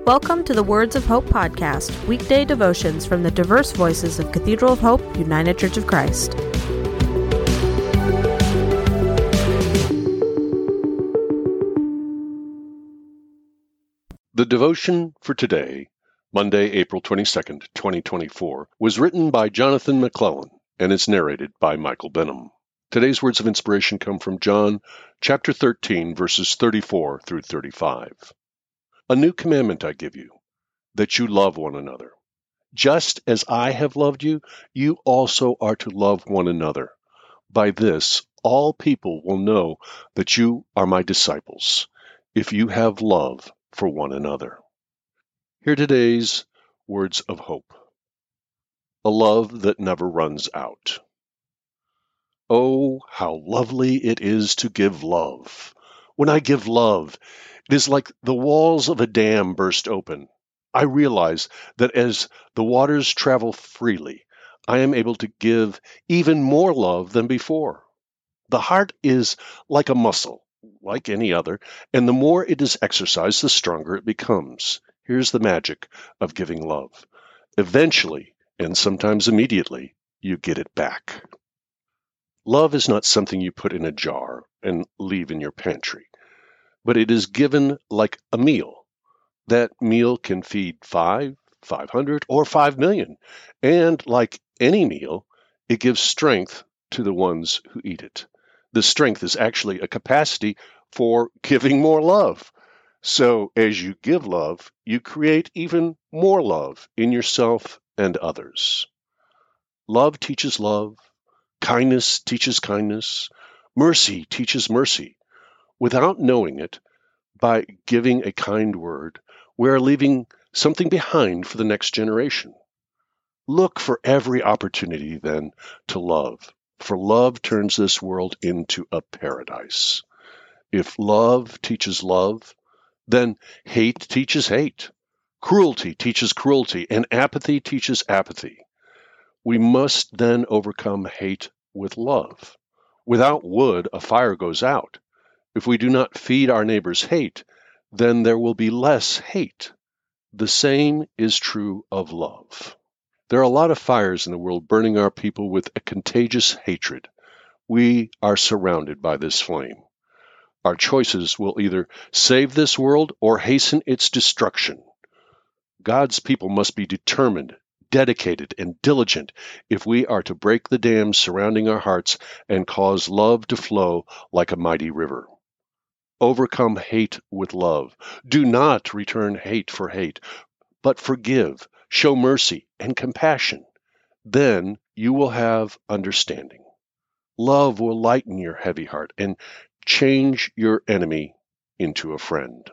Welcome to the Words of Hope podcast, weekday devotions from the diverse voices of Cathedral of Hope, United Church of Christ. The devotion for today, Monday, April 22nd, 2024, was written by Jonathan McClellan and is narrated by Michael Benham. Today's words of inspiration come from John chapter 13, verses 34 through 35. A new commandment I give you, that you love one another. Just as I have loved you, you also are to love one another. By this, all people will know that you are my disciples, if you have love for one another. Hear today's words of hope. A love that never runs out. Oh, how lovely it is to give love. When I give love, it is like the walls of a dam burst open. I realize that as the waters travel freely, I am able to give even more love than before. The heart is like a muscle, like any other, and the more it is exercised, the stronger it becomes. Here's the magic of giving love. Eventually, and sometimes immediately, you get it back. Love is not something you put in a jar and leave in your pantry, but it is given like a meal. That meal can feed 500, or 5 million, and like any meal, it gives strength to the ones who eat it. The strength is actually a capacity for giving more love. So as you give love, you create even more love in yourself and others. Love teaches love. Kindness teaches kindness. Mercy teaches mercy. Without knowing it, by giving a kind word, we are leaving something behind for the next generation. Look for every opportunity, then, to love, for love turns this world into a paradise. If love teaches love, then hate teaches hate. Cruelty teaches cruelty, and apathy teaches apathy. We must then overcome hate with love. Without wood, a fire goes out. If we do not feed our neighbor's hate, then there will be less hate. The same is true of love. There are a lot of fires in the world burning our people with a contagious hatred. We are surrounded by this flame. Our choices will either save this world or hasten its destruction. God's people must be determined, dedicated, and diligent if we are to break the dams surrounding our hearts and cause love to flow like a mighty river. Overcome hate with love. Do not return hate for hate, but forgive, show mercy and compassion. Then you will have understanding. Love will lighten your heavy heart and change your enemy into a friend.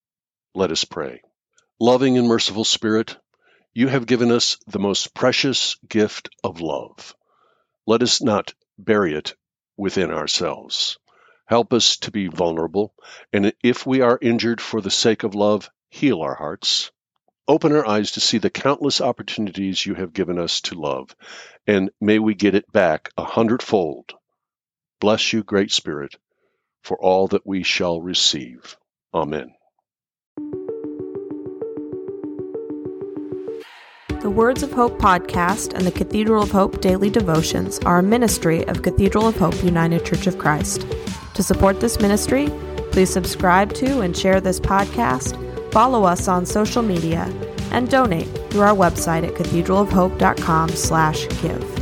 Let us pray. Loving and merciful Spirit, you have given us the most precious gift of love. Let us not bury it within ourselves. Help us to be vulnerable, and if we are injured for the sake of love, heal our hearts. Open our eyes to see the countless opportunities you have given us to love, and may we get it back 100-fold. Bless you, Great Spirit, for all that we shall receive. Amen. The Words of Hope podcast and the Cathedral of Hope daily devotions are a ministry of Cathedral of Hope United Church of Christ. To support this ministry, please subscribe to and share this podcast, follow us on social media, and donate through our website at cathedralofhope.com/give.